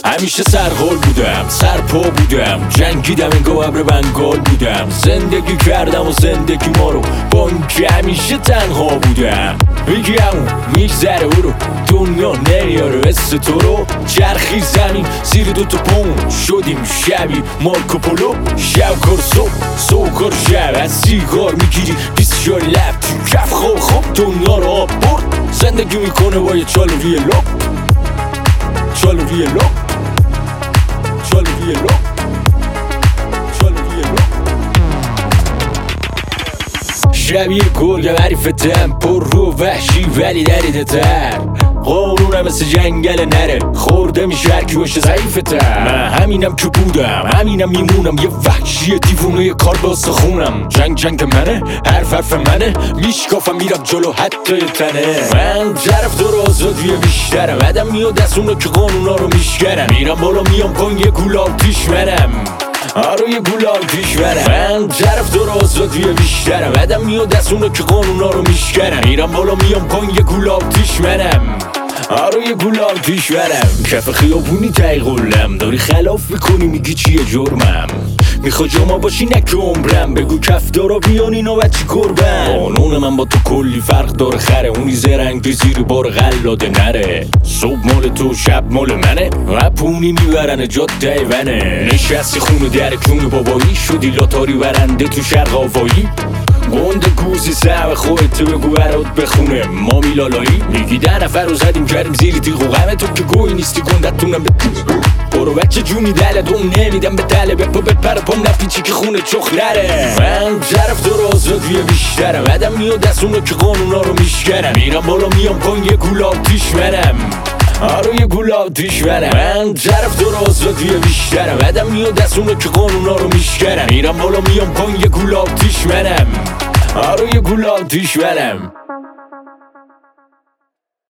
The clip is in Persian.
همیشه سرحال بودم، سرپا بودم، جنگیدم انگار ابر بنگال بودم. زندگی کردم و زندگی ما رو با اینکه همیشه تنها بودم. میگم میگذره او رو دنیا نمیاره مثل تو رو. چرخی زمین زیر دوتا پون شدیم شبیه مارکوپولو. شب کار صبح کار شب، از سیگار میگیری 24 لب تو کف. خوب دنیا رو آب برد. زندگی میکنه با یه چال روی لب، چال روی لب، چال روی لب، چال روی لب. شبیه گرگ حریفتم، پر رو وحشی ولی دریده تر. قانونم مثل جنگل نره، خورده میشه هرکی باشه ضعیفه تر. من همینم که بودم، همینم میمونم، یه وحشی دیوونه یه کار باسته خونم. جنگ منه، حرف منه، میشکافم میرم جلو حتی تنه. من طرفدار آزادی بیشترم، آدم میاد از اونا که قانونا رو میشکنم. میرم بالا میام پایین یه گول آتیش منم، آره یه گول آتیش منم. من طرفدار آزادی بیشترم، آدم میاد از اونا که قانونا رو میشکنم. میرم بالا میام پایین یه گول آتیش منم، آره یه گول آتیش برم. کف خیابونی تایقلم، داری خلاف میکنی میگی چیه جرمم. میخوای جاما باشی نک عمرم، بگو کف دارا بیان اینا بچی کربم. قانون من با تو کلی فرق داره خره، اونی زرنگ زیر بار غلاده نره. صبح مال تو شب مال منه، اپونی میبرن جاد دیونه. نشستی خونه در کون بابایی، شدی لاتاری برنده تو شرق آوایی. گنده گوزی سعب خودت بگو برات بخونه ما میلالایی. میگی 10 نفر رو زدیم کردیم زیر تیغ و غمه تو که گوی نیستی گندتونم به برو بچه جونی دل دوم نمیدم به دله بپا بپر پام نپیچی که خونه چخ نره. من طرفدار آزادی بیشترم، آدم میاد از اونا که قانونا رو میشکنم. میرم بالا میام پایین یه گول آتیش منم، آره یه گول آتیش منم. من طرفدار آزادی بیشترم، آدم میاد از اونا که قانونا رو میشکنم. میرم بالا میام پایین یه گول آتیش منم، آره یه گول آتیش منم.